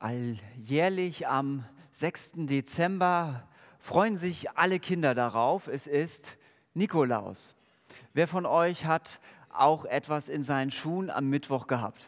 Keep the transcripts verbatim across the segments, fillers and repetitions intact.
Alljährlich am sechsten Dezember freuen sich alle Kinder darauf. Es ist Nikolaus. Wer von euch hat auch etwas in seinen Schuhen am Mittwoch gehabt?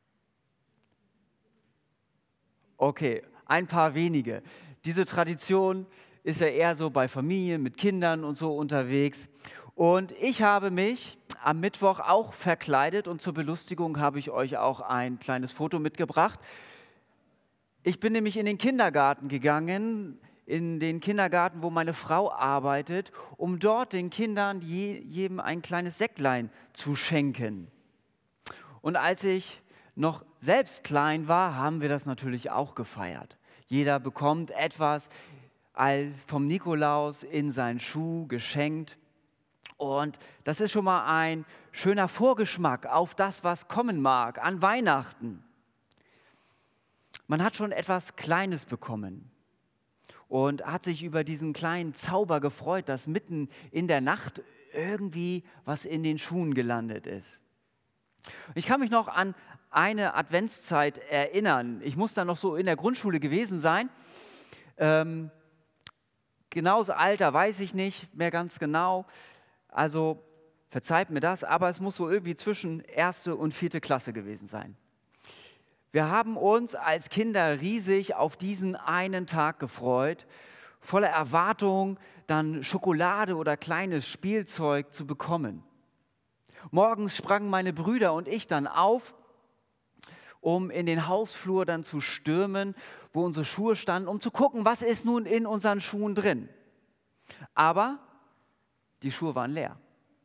Okay, ein paar wenige. Diese Tradition ist ja eher so bei Familien mit Kindern und so unterwegs. Und ich habe mich am Mittwoch auch verkleidet und zur Belustigung habe ich euch auch ein kleines Foto mitgebracht. Ich bin nämlich in den Kindergarten gegangen, in den Kindergarten, wo meine Frau arbeitet, um dort den Kindern je, jedem ein kleines Säcklein zu schenken. Und als ich noch selbst klein war, haben wir das natürlich auch gefeiert. Jeder bekommt etwas vom Nikolaus in seinen Schuh geschenkt. Und das ist schon mal ein schöner Vorgeschmack auf das, was kommen mag an Weihnachten. Man hat schon etwas Kleines bekommen und hat sich über diesen kleinen Zauber gefreut, dass mitten in der Nacht irgendwie was in den Schuhen gelandet ist. Ich kann mich noch an eine Adventszeit erinnern. Ich muss da noch so in der Grundschule gewesen sein. Ähm, genaues Alter weiß ich nicht mehr ganz genau. Also verzeiht mir das, aber es muss so irgendwie zwischen erste und vierte Klasse gewesen sein. Wir haben uns als Kinder riesig auf diesen einen Tag gefreut, voller Erwartung, dann Schokolade oder kleines Spielzeug zu bekommen. Morgens sprangen meine Brüder und ich dann auf, um in den Hausflur dann zu stürmen, wo unsere Schuhe standen, um zu gucken, was ist nun in unseren Schuhen drin. Aber die Schuhe waren leer.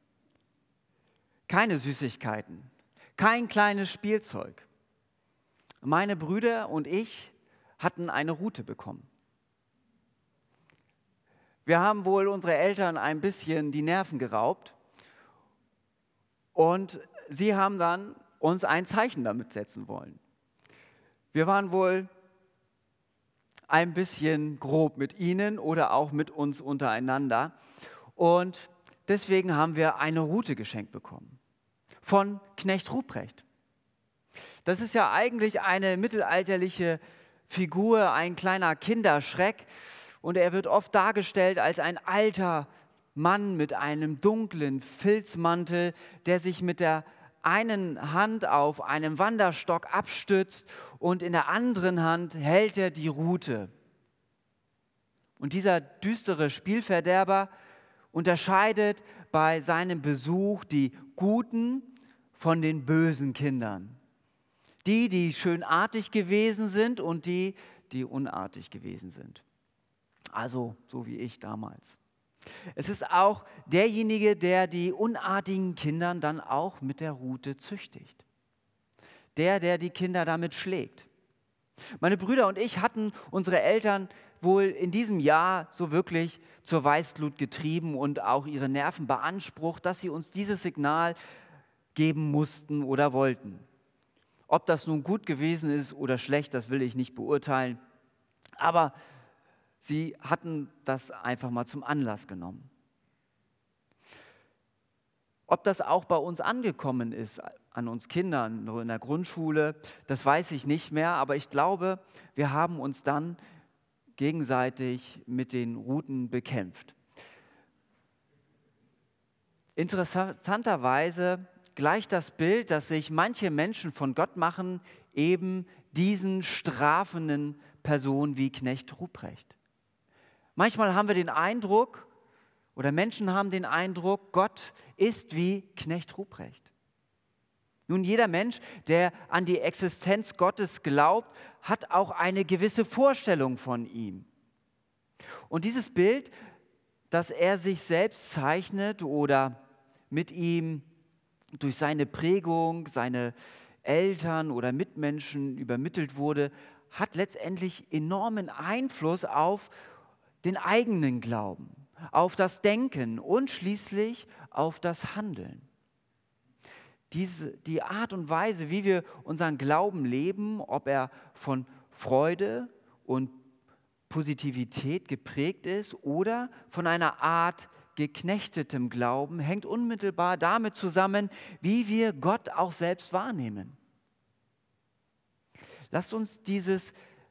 Keine Süßigkeiten, kein kleines Spielzeug. Meine Brüder und ich hatten eine Rute bekommen. Wir haben wohl unsere Eltern ein bisschen die Nerven geraubt und sie haben dann uns ein Zeichen damit setzen wollen. Wir waren wohl ein bisschen grob mit ihnen oder auch mit uns untereinander und deswegen haben wir eine Rute geschenkt bekommen von Knecht Ruprecht. Das ist ja eigentlich eine mittelalterliche Figur, ein kleiner Kinderschreck. Und er wird oft dargestellt als ein alter Mann mit einem dunklen Filzmantel, der sich mit der einen Hand auf einem Wanderstock abstützt und in der anderen Hand hält er die Rute. Und dieser düstere Spielverderber unterscheidet bei seinem Besuch die guten von den bösen Kindern. Die, die schönartig gewesen sind und die, die unartig gewesen sind. Also so wie ich damals. Es ist auch derjenige, der die unartigen Kinder dann auch mit der Rute züchtigt. Der, der die Kinder damit schlägt. Meine Brüder und ich hatten unsere Eltern wohl in diesem Jahr so wirklich zur Weißglut getrieben und auch ihre Nerven beansprucht, dass sie uns dieses Signal geben mussten oder wollten. Ob das nun gut gewesen ist oder schlecht, das will ich nicht beurteilen. Aber sie hatten das einfach mal zum Anlass genommen. Ob das auch bei uns angekommen ist, an uns Kindern, nur in der Grundschule, das weiß ich nicht mehr. Aber ich glaube, wir haben uns dann gegenseitig mit den Ruten bekämpft. Interessanterweise gleicht das Bild, das sich manche Menschen von Gott machen, eben diesen strafenden Personen wie Knecht Ruprecht. Manchmal haben wir den Eindruck, oder Menschen haben den Eindruck, Gott ist wie Knecht Ruprecht. Nun, jeder Mensch, der an die Existenz Gottes glaubt, hat auch eine gewisse Vorstellung von ihm. Und dieses Bild, das er sich selbst zeichnet oder mit ihm durch seine Prägung, seine Eltern oder Mitmenschen übermittelt wurde, hat letztendlich enormen Einfluss auf den eigenen Glauben, auf das Denken und schließlich auf das Handeln. Diese, die Art und Weise, wie wir unseren Glauben leben, ob er von Freude und Positivität geprägt ist oder von einer Art geknechtetem Glauben, hängt unmittelbar damit zusammen, wie wir Gott auch selbst wahrnehmen. Lasst uns dieses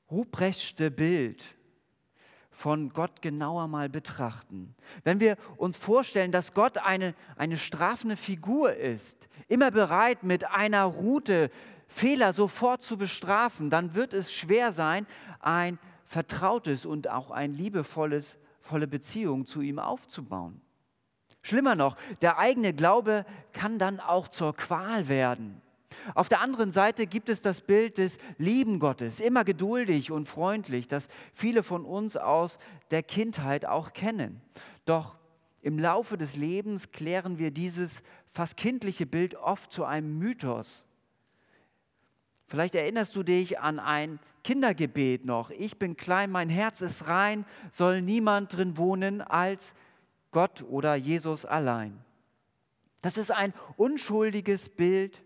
Ruprecht'sche Bild von Gott genauer mal betrachten. Wenn wir uns vorstellen, dass Gott eine, eine strafende Figur ist, immer bereit mit einer Rute Fehler sofort zu bestrafen, dann wird es schwer sein, ein vertrautes und auch ein liebevolles, volle Beziehung zu ihm aufzubauen. Schlimmer noch, der eigene Glaube kann dann auch zur Qual werden. Auf der anderen Seite gibt es das Bild des lieben Gottes, immer geduldig und freundlich, das viele von uns aus der Kindheit auch kennen. Doch im Laufe des Lebens klären wir dieses fast kindliche Bild oft zu einem Mythos. Vielleicht erinnerst du dich an ein Kindergebet noch. Ich bin klein, mein Herz ist rein, soll niemand drin wohnen als Gott oder Jesus allein. Das ist ein unschuldiges Bild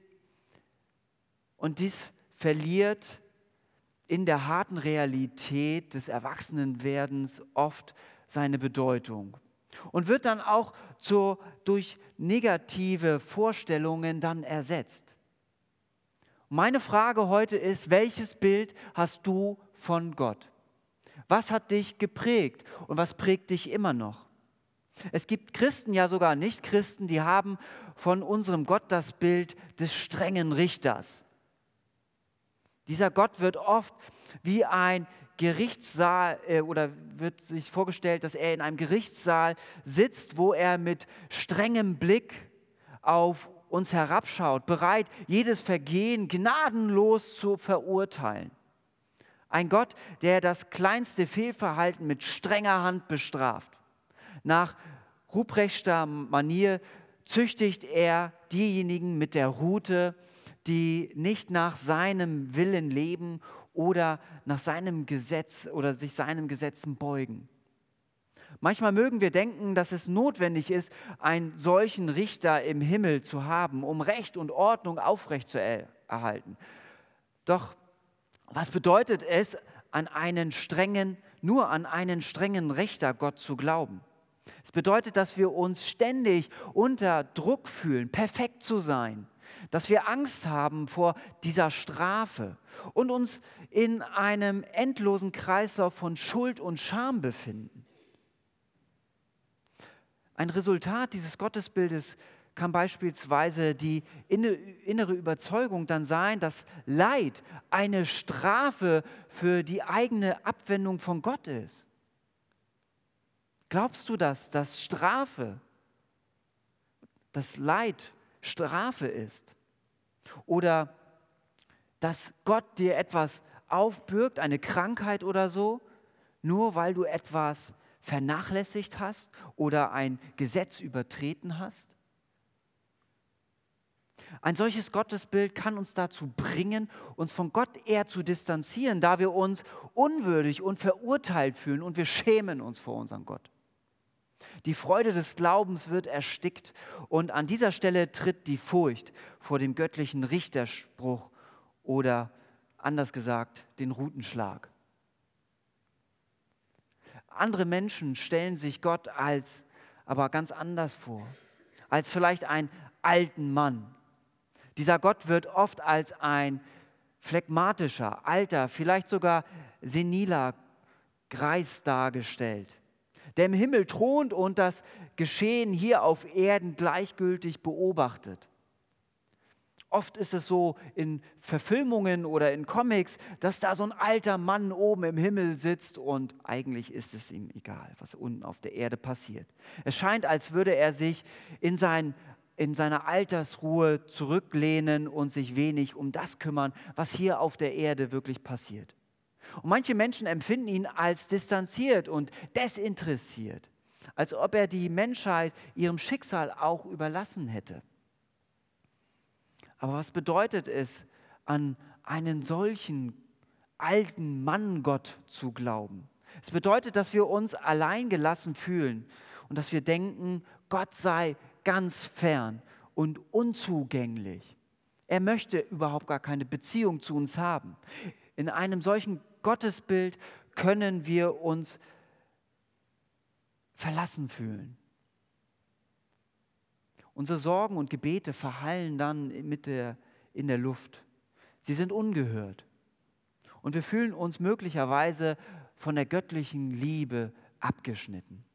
und dies verliert in der harten Realität des Erwachsenenwerdens oft seine Bedeutung und wird dann auch zur, durch negative Vorstellungen dann ersetzt. Meine Frage heute ist, welches Bild hast du von Gott? Was hat dich geprägt und was prägt dich immer noch? Es gibt Christen, ja sogar Nicht-Christen, die haben von unserem Gott das Bild des strengen Richters. Dieser Gott wird oft wie ein Gerichtssaal äh, oder wird sich vorgestellt, dass er in einem Gerichtssaal sitzt, wo er mit strengem Blick auf uns herabschaut, bereit, jedes Vergehen gnadenlos zu verurteilen. Ein Gott, der das kleinste Fehlverhalten mit strenger Hand bestraft. Nach Ruprecht'scher Manier züchtigt er diejenigen mit der Rute, die nicht nach seinem Willen leben oder nach seinem Gesetz oder sich seinen Gesetzen beugen. Manchmal mögen wir denken, dass es notwendig ist, einen solchen Richter im Himmel zu haben, um Recht und Ordnung aufrecht zu erhalten. Doch was bedeutet es, an einen strengen, nur an einen strengen Richter Gott zu glauben? Es bedeutet, dass wir uns ständig unter Druck fühlen, perfekt zu sein, dass wir Angst haben vor dieser Strafe und uns in einem endlosen Kreislauf von Schuld und Scham befinden. Ein Resultat dieses Gottesbildes kann beispielsweise die innere Überzeugung dann sein, dass Leid eine Strafe für die eigene Abwendung von Gott ist. Glaubst du das, dass Strafe, dass Leid Strafe ist? Oder dass Gott dir etwas aufbürgt, eine Krankheit oder so, nur weil du etwas vernachlässigt hast oder ein Gesetz übertreten hast? Ein solches Gottesbild kann uns dazu bringen, uns von Gott eher zu distanzieren, da wir uns unwürdig und verurteilt fühlen und wir schämen uns vor unserem Gott. Die Freude des Glaubens wird erstickt und an dieser Stelle tritt die Furcht vor dem göttlichen Richterspruch oder anders gesagt den Rutenschlag. Andere Menschen stellen sich Gott als aber ganz anders vor, als vielleicht einen alten Mann. Dieser Gott wird oft als ein phlegmatischer, alter, vielleicht sogar seniler Greis dargestellt, der im Himmel thront und das Geschehen hier auf Erden gleichgültig beobachtet. Oft ist es so in Verfilmungen oder in Comics, dass da so ein alter Mann oben im Himmel sitzt und eigentlich ist es ihm egal, was unten auf der Erde passiert. Es scheint, als würde er sich in, sein, in seiner Altersruhe zurücklehnen und sich wenig um das kümmern, was hier auf der Erde wirklich passiert. Und manche Menschen empfinden ihn als distanziert und desinteressiert, als ob er die Menschheit ihrem Schicksal auch überlassen hätte. Aber was bedeutet es, an einen solchen alten Mann Gott zu glauben? Es bedeutet, dass wir uns alleingelassen fühlen und dass wir denken, Gott sei ganz fern und unzugänglich. Er möchte überhaupt gar keine Beziehung zu uns haben. In einem solchen Gottesbild können wir uns verlassen fühlen. Unsere Sorgen und Gebete verhallen dann mit der, in der Luft. Sie sind ungehört. Und wir fühlen uns möglicherweise von der göttlichen Liebe abgeschnitten.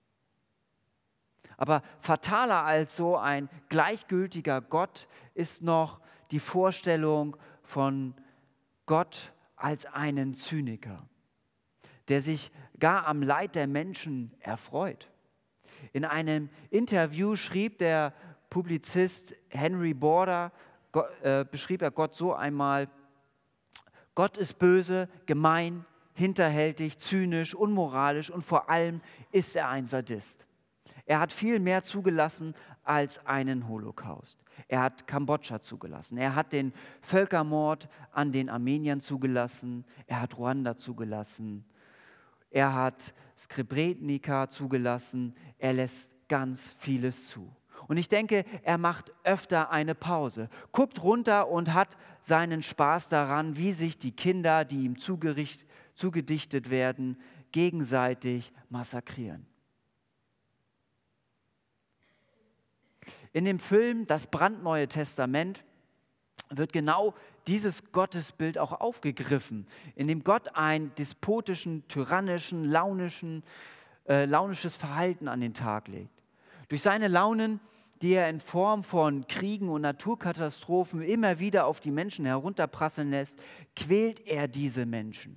Aber fataler als so ein gleichgültiger Gott ist noch die Vorstellung von Gott als einen Zyniker, der sich gar am Leid der Menschen erfreut. In einem Interview schrieb der Publizist Henry Border, äh, beschrieb er Gott so einmal: Gott ist böse, gemein, hinterhältig, zynisch, unmoralisch und vor allem ist er ein Sadist. Er hat viel mehr zugelassen als einen Holocaust. Er hat Kambodscha zugelassen. Er hat den Völkermord an den Armeniern zugelassen. Er hat Ruanda zugelassen. Er hat Srebrenica zugelassen. Er lässt ganz vieles zu. Und ich denke, er macht öfter eine Pause, guckt runter und hat seinen Spaß daran, wie sich die Kinder, die ihm zugericht, zugedichtet werden, gegenseitig massakrieren. In dem Film Das brandneue Testament wird genau dieses Gottesbild auch aufgegriffen, in dem Gott ein despotischen, tyrannischen, launischen, äh, launisches Verhalten an den Tag legt. Durch seine Launen, die er in Form von Kriegen und Naturkatastrophen immer wieder auf die Menschen herunterprasseln lässt, quält er diese Menschen.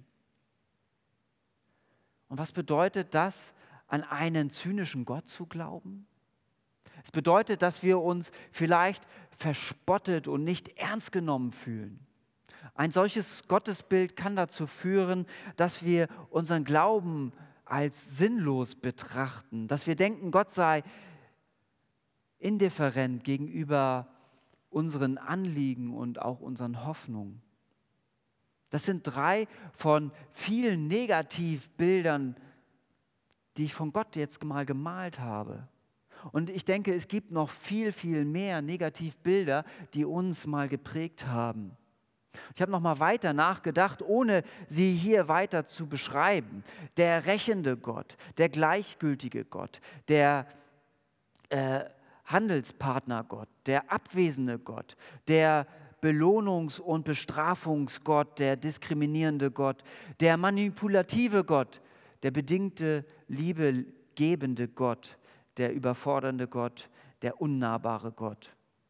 Und was bedeutet das, an einen zynischen Gott zu glauben? Es bedeutet, dass wir uns vielleicht verspottet und nicht ernst genommen fühlen. Ein solches Gottesbild kann dazu führen, dass wir unseren Glauben als sinnlos betrachten, dass wir denken, Gott sei indifferent gegenüber unseren Anliegen und auch unseren Hoffnungen. Das sind drei von vielen Negativbildern, die ich von Gott jetzt mal gemalt habe. Und ich denke, es gibt noch viel, viel mehr Negativbilder, die uns mal geprägt haben. Ich habe noch mal weiter nachgedacht, ohne sie hier weiter zu beschreiben. Der rächende Gott, der gleichgültige Gott, der äh, Handelspartnergott, der abwesende Gott, der Belohnungs- und Bestrafungsgott, der diskriminierende Gott, der manipulative Gott, der bedingte, liebegebende Gott, der überfordernde Gott, der unnahbare Gott.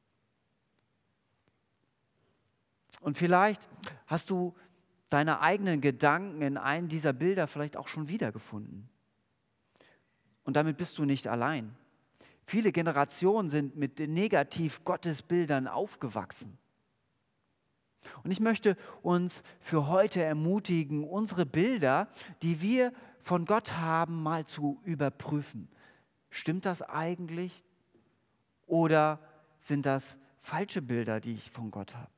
Und vielleicht hast du deine eigenen Gedanken in einem dieser Bilder vielleicht auch schon wiedergefunden. Und damit bist du nicht allein. Viele Generationen sind mit den Negativ-Gottesbildern aufgewachsen. Und ich möchte uns für heute ermutigen, unsere Bilder, die wir von Gott haben, mal zu überprüfen. Stimmt das eigentlich? Oder sind das falsche Bilder, die ich von Gott habe?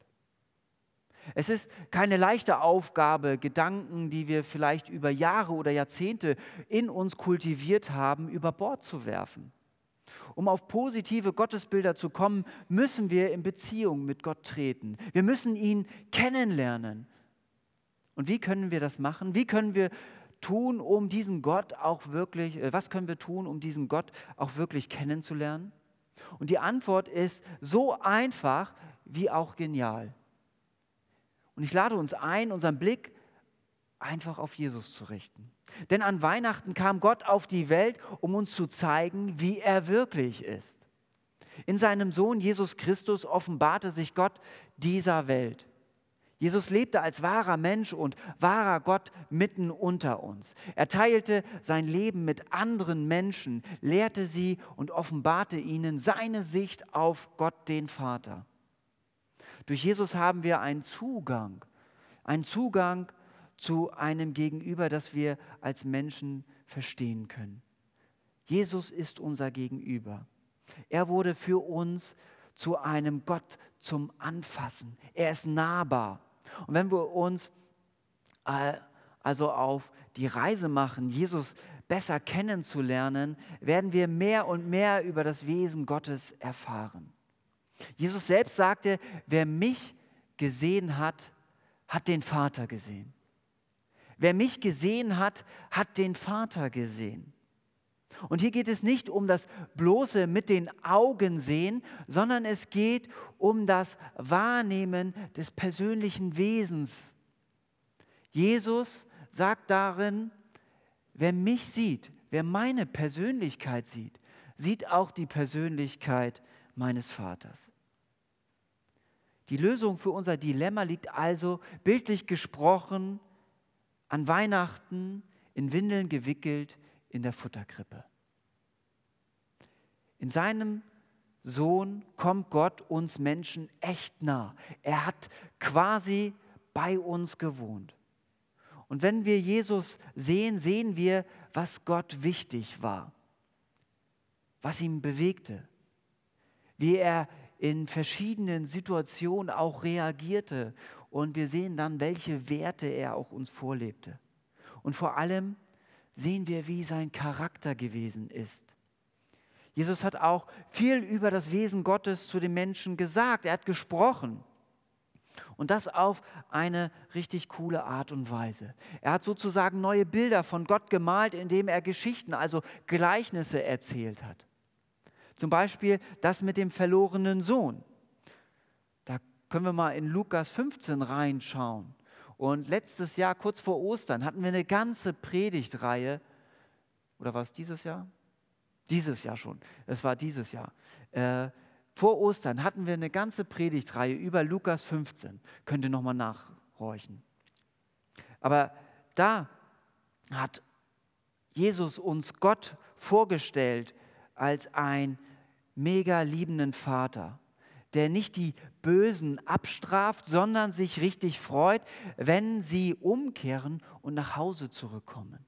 Es ist keine leichte Aufgabe, Gedanken, die wir vielleicht über Jahre oder Jahrzehnte in uns kultiviert haben, über Bord zu werfen. Um auf positive Gottesbilder zu kommen, müssen wir in Beziehung mit Gott treten. Wir müssen ihn kennenlernen. Und wie können wir das machen? Wie können wir tun, um diesen Gott auch wirklich, was können wir tun, um diesen Gott auch wirklich kennenzulernen? Und die Antwort ist so einfach wie auch genial. Und ich lade uns ein, unseren Blick einfach auf Jesus zu richten. Denn an Weihnachten kam Gott auf die Welt, um uns zu zeigen, wie er wirklich ist. In seinem Sohn Jesus Christus offenbarte sich Gott dieser Welt. Jesus lebte als wahrer Mensch und wahrer Gott mitten unter uns. Er teilte sein Leben mit anderen Menschen, lehrte sie und offenbarte ihnen seine Sicht auf Gott, den Vater. Durch Jesus haben wir einen Zugang, einen Zugang zu einem Gegenüber, das wir als Menschen verstehen können. Jesus ist unser Gegenüber. Er wurde für uns zu einem Gott zum Anfassen. Er ist nahbar. Und wenn wir uns äh, also auf die Reise machen, Jesus besser kennenzulernen, werden wir mehr und mehr über das Wesen Gottes erfahren. Jesus selbst sagte, wer mich gesehen hat, hat den Vater gesehen. Wer mich gesehen hat, hat den Vater gesehen. Und hier geht es nicht um das bloße mit den Augen sehen, sondern es geht um das Wahrnehmen des persönlichen Wesens. Jesus sagt darin, wer mich sieht, wer meine Persönlichkeit sieht, sieht auch die Persönlichkeit meines Vaters. Die Lösung für unser Dilemma liegt also, bildlich gesprochen, an Weihnachten in Windeln gewickelt in der Futterkrippe. In seinem Sohn kommt Gott uns Menschen echt nah. Er hat quasi bei uns gewohnt. Und wenn wir Jesus sehen, sehen wir, was Gott wichtig war, was ihn bewegte, wie er in verschiedenen Situationen auch reagierte. Und wir sehen dann, welche Werte er auch uns vorlebte. Und vor allem sehen wir, wie sein Charakter gewesen ist. Jesus hat auch viel über das Wesen Gottes zu den Menschen gesagt. Er hat gesprochen. Und das auf eine richtig coole Art und Weise. Er hat sozusagen neue Bilder von Gott gemalt, indem er Geschichten, also Gleichnisse erzählt hat. Zum Beispiel das mit dem verlorenen Sohn. Da können wir mal in Lukas fünfzehn reinschauen. Und letztes Jahr, kurz vor Ostern, hatten wir eine ganze Predigtreihe. Oder war es dieses Jahr? Dieses Jahr schon. Es war dieses Jahr. Äh, vor Ostern hatten wir eine ganze Predigtreihe über Lukas fünfzehn. Könnt ihr nochmal nachhorchen. Aber da hat Jesus uns Gott vorgestellt als ein mega liebenden Vater, der nicht die Bösen abstraft, sondern sich richtig freut, wenn sie umkehren und nach Hause zurückkommen.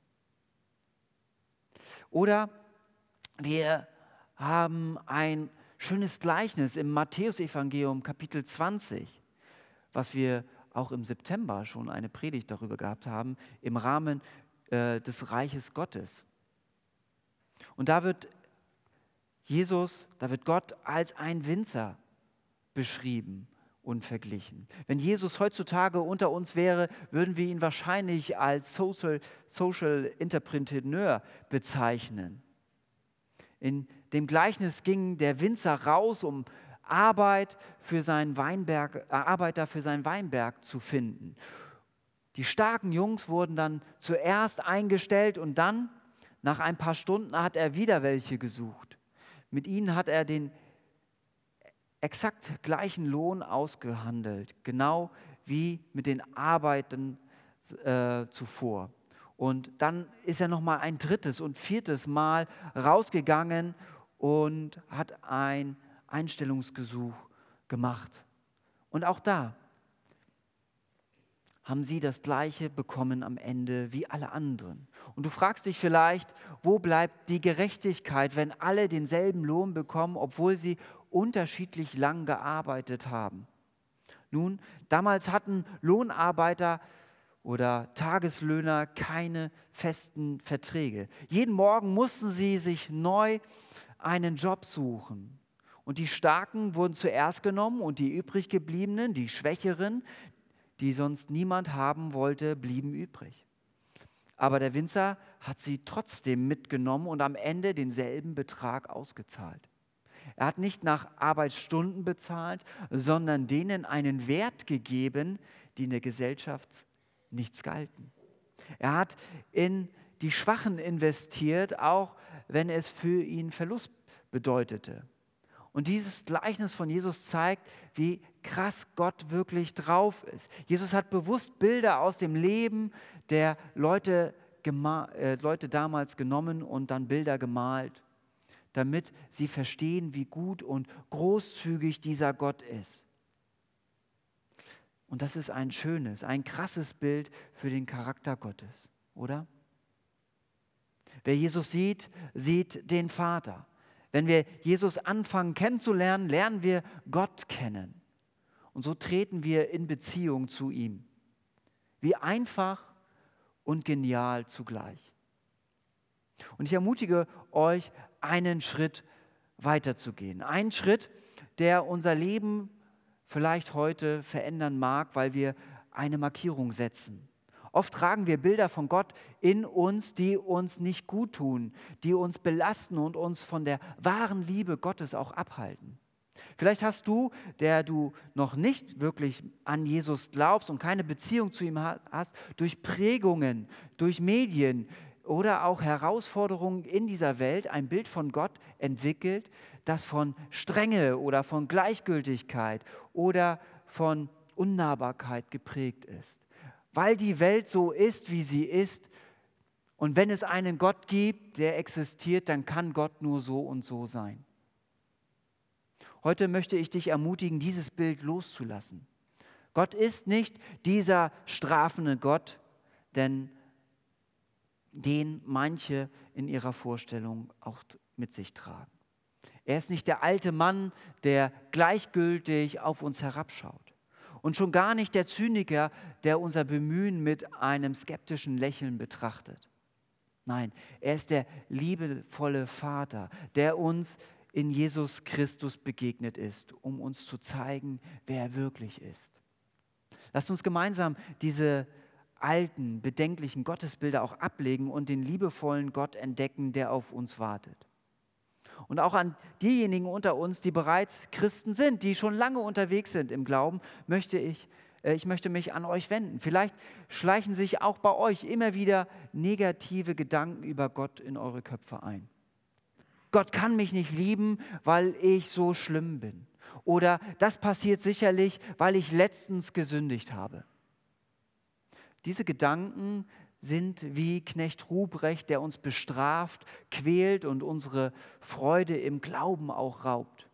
Oder wir haben ein schönes Gleichnis im Matthäusevangelium Kapitel zwanzig, was wir auch im September schon eine Predigt darüber gehabt haben, im Rahmen äh, des Reiches Gottes. Und da wird Jesus, da wird Gott als ein Winzer beschrieben und verglichen. Wenn Jesus heutzutage unter uns wäre, würden wir ihn wahrscheinlich als Social, Social Entrepreneur bezeichnen. In dem Gleichnis ging der Winzer raus, um Arbeit für seinen Weinberg, äh, Arbeiter für seinen Weinberg zu finden. Die starken Jungs wurden dann zuerst eingestellt und dann, nach ein paar Stunden, hat er wieder welche gesucht. Mit ihnen hat er den exakt gleichen Lohn ausgehandelt, genau wie mit den Arbeiten äh, zuvor. Und dann ist er nochmal ein drittes und viertes Mal rausgegangen und hat ein Einstellungsgesuch gemacht. Und auch da haben sie das Gleiche bekommen am Ende wie alle anderen. Und du fragst dich vielleicht, wo bleibt die Gerechtigkeit, wenn alle denselben Lohn bekommen, obwohl sie unterschiedlich lang gearbeitet haben? Nun, damals hatten Lohnarbeiter oder Tageslöhner keine festen Verträge. Jeden Morgen mussten sie sich neu einen Job suchen. Und die Starken wurden zuerst genommen und die übrig gebliebenen, die Schwächeren, die sonst niemand haben wollte, blieben übrig. Aber der Winzer hat sie trotzdem mitgenommen und am Ende denselben Betrag ausgezahlt. Er hat nicht nach Arbeitsstunden bezahlt, sondern denen einen Wert gegeben, die in der Gesellschaft nichts galten. Er hat in die Schwachen investiert, auch wenn es für ihn Verlust bedeutete. Und dieses Gleichnis von Jesus zeigt, wie krass Gott wirklich drauf ist. Jesus hat bewusst Bilder aus dem Leben der Leute, gema- äh, Leute damals genommen und dann Bilder gemalt, damit sie verstehen, wie gut und großzügig dieser Gott ist. Und das ist ein schönes, ein krasses Bild für den Charakter Gottes, oder? Wer Jesus sieht, sieht den Vater. Wenn wir Jesus anfangen kennenzulernen, lernen wir Gott kennen. Und so treten wir in Beziehung zu ihm. Wie einfach und genial zugleich. Und ich ermutige euch, einen Schritt weiterzugehen. Einen Schritt, der unser Leben vielleicht heute verändern mag, weil wir eine Markierung setzen. Oft tragen wir Bilder von Gott in uns, die uns nicht gut tun, die uns belasten und uns von der wahren Liebe Gottes auch abhalten. Vielleicht hast du, der du noch nicht wirklich an Jesus glaubst und keine Beziehung zu ihm hast, durch Prägungen, durch Medien oder auch Herausforderungen in dieser Welt ein Bild von Gott entwickelt, das von Strenge oder von Gleichgültigkeit oder von Unnahbarkeit geprägt ist. Weil die Welt so ist, wie sie ist, und wenn es einen Gott gibt, der existiert, dann kann Gott nur so und so sein. Heute möchte ich dich ermutigen, dieses Bild loszulassen. Gott ist nicht dieser strafende Gott, denn den manche in ihrer Vorstellung auch mit sich tragen. Er ist nicht der alte Mann, der gleichgültig auf uns herabschaut. Und schon gar nicht der Zyniker, der unser Bemühen mit einem skeptischen Lächeln betrachtet. Nein, er ist der liebevolle Vater, der uns in Jesus Christus begegnet ist, um uns zu zeigen, wer er wirklich ist. Lasst uns gemeinsam diese alten, bedenklichen Gottesbilder auch ablegen und den liebevollen Gott entdecken, der auf uns wartet. Und auch an diejenigen unter uns, die bereits Christen sind, die schon lange unterwegs sind im Glauben, möchte ich, äh, ich möchte mich an euch wenden. Vielleicht schleichen sich auch bei euch immer wieder negative Gedanken über Gott in eure Köpfe ein. Gott kann mich nicht lieben, weil ich so schlimm bin. Oder das passiert sicherlich, weil ich letztens gesündigt habe. Diese Gedanken sind wie Knecht Ruprecht, der uns bestraft, quält und unsere Freude im Glauben auch raubt.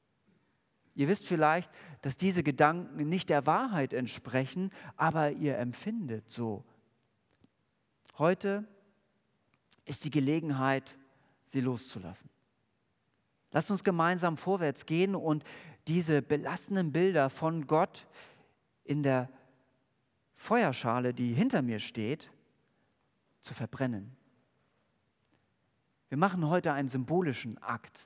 Ihr wisst vielleicht, dass diese Gedanken nicht der Wahrheit entsprechen, aber ihr empfindet so. Heute ist die Gelegenheit, sie loszulassen. Lasst uns gemeinsam vorwärts gehen und diese belastenden Bilder von Gott in der Feuerschale, die hinter mir steht, zu verbrennen. Wir machen heute einen symbolischen Akt,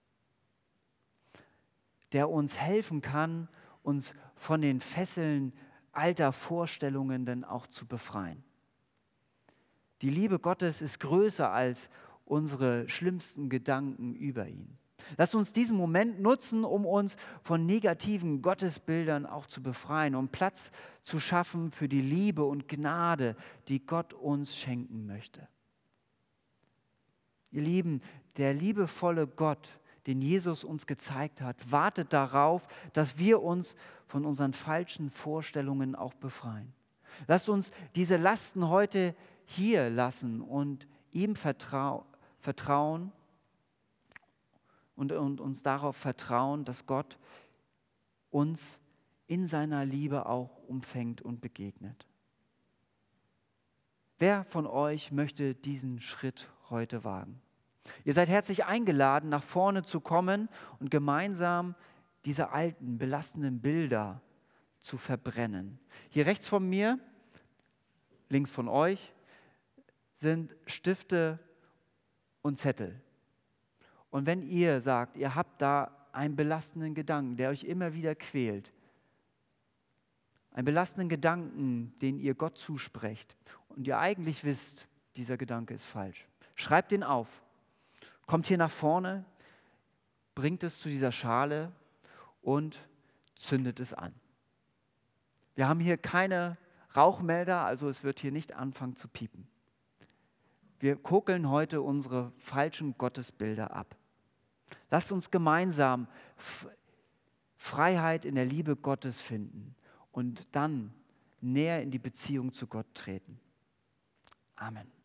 der uns helfen kann, uns von den Fesseln alter Vorstellungen dann auch zu befreien. Die Liebe Gottes ist größer als unsere schlimmsten Gedanken über ihn. Lasst uns diesen Moment nutzen, um uns von negativen Gottesbildern auch zu befreien, um Platz zu schaffen für die Liebe und Gnade, die Gott uns schenken möchte. Ihr Lieben, der liebevolle Gott, den Jesus uns gezeigt hat, wartet darauf, dass wir uns von unseren falschen Vorstellungen auch befreien. Lasst uns diese Lasten heute hier lassen und ihm vertrau- vertrauen, Und, und uns darauf vertrauen, dass Gott uns in seiner Liebe auch umfängt und begegnet. Wer von euch möchte diesen Schritt heute wagen? Ihr seid herzlich eingeladen, nach vorne zu kommen und gemeinsam diese alten, belastenden Bilder zu verbrennen. Hier rechts von mir, links von euch, sind Stifte und Zettel. Und wenn ihr sagt, ihr habt da einen belastenden Gedanken, der euch immer wieder quält, einen belastenden Gedanken, den ihr Gott zusprecht und ihr eigentlich wisst, dieser Gedanke ist falsch, schreibt ihn auf, kommt hier nach vorne, bringt es zu dieser Schale und zündet es an. Wir haben hier keine Rauchmelder, also es wird hier nicht anfangen zu piepen. Wir kokeln heute unsere falschen Gottesbilder ab. Lasst uns gemeinsam Freiheit in der Liebe Gottes finden und dann näher in die Beziehung zu Gott treten. Amen.